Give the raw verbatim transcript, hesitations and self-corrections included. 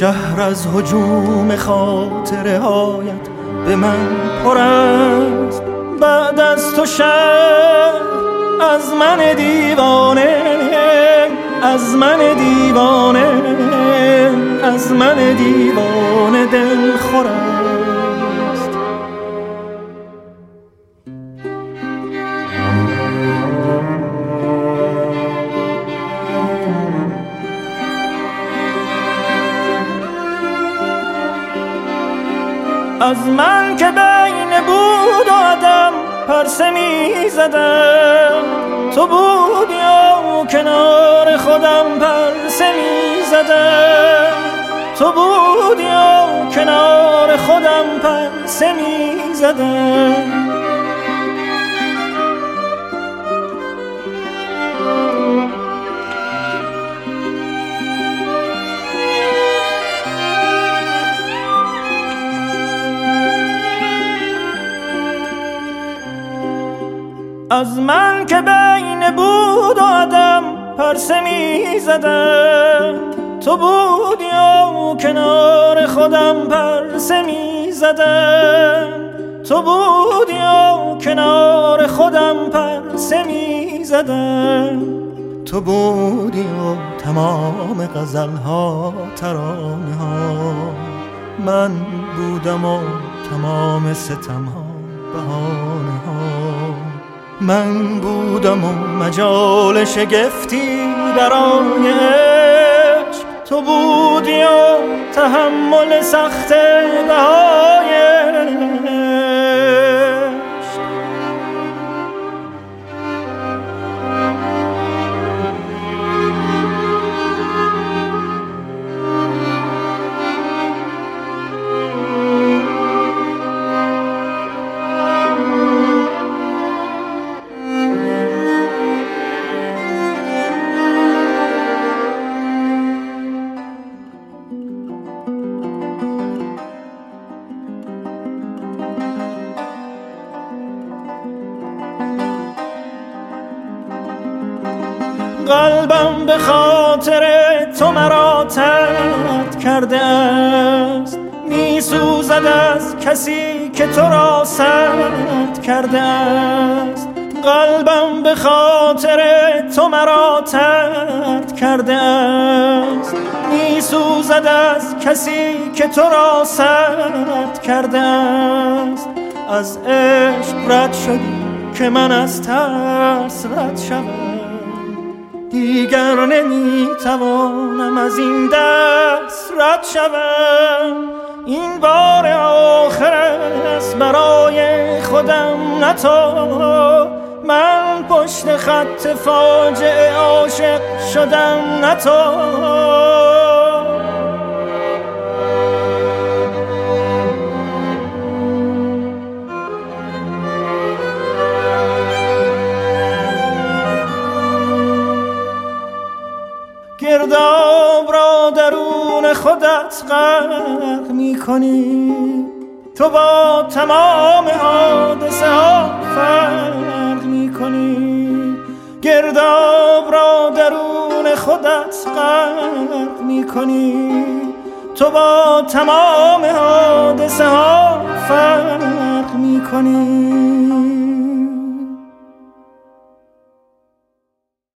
شهر از هجوم خاطره هایت به من پر است. بعد از تو شهر از من دیوانه، از من دیوانه، از من دیوانه دل خور است. از من که بین بود و عدم پرسه می زدم، تو بودی و کنار خودم پرسه می زدم، تو بودی و کنار خودم پرسه می زدم. از من که بین بود و عدم پرسه می زدم، تو بودی و کنار خودم پرسه می زدم، تو بودی و کنار خودم پرسه می زدم. تو بودی و تمام غزل‌ها ترانه ها، من بودم و تمام ستم‌ها بهانه ها. من بودم و مجال شگفتی در آن عشق، تو بودی و تحمل سخت بهای عشق. قلبم به خاطر تو مرا ترد کرده است، می سوزد از کسی که تو را سرد کرده است. قلبم به خاطر تو مرا ترد کرده است، می سوزد از کسی که تو را سرد کرده است. از عشق رد شدی که من از ترس رد شدم، دیگر نمیتوانم از این دست رد شوم. این بار آخر است برای خودم نه تو، من پشت خط فاجعه عاشق شدم نه تو. گرداب را درون خودت غرق می کنی، تو با تمام حادثه ها فرق می کنی. گرداب را درون خودت غرق می کنی، تو با تمام حادثه ها فرق می کنی.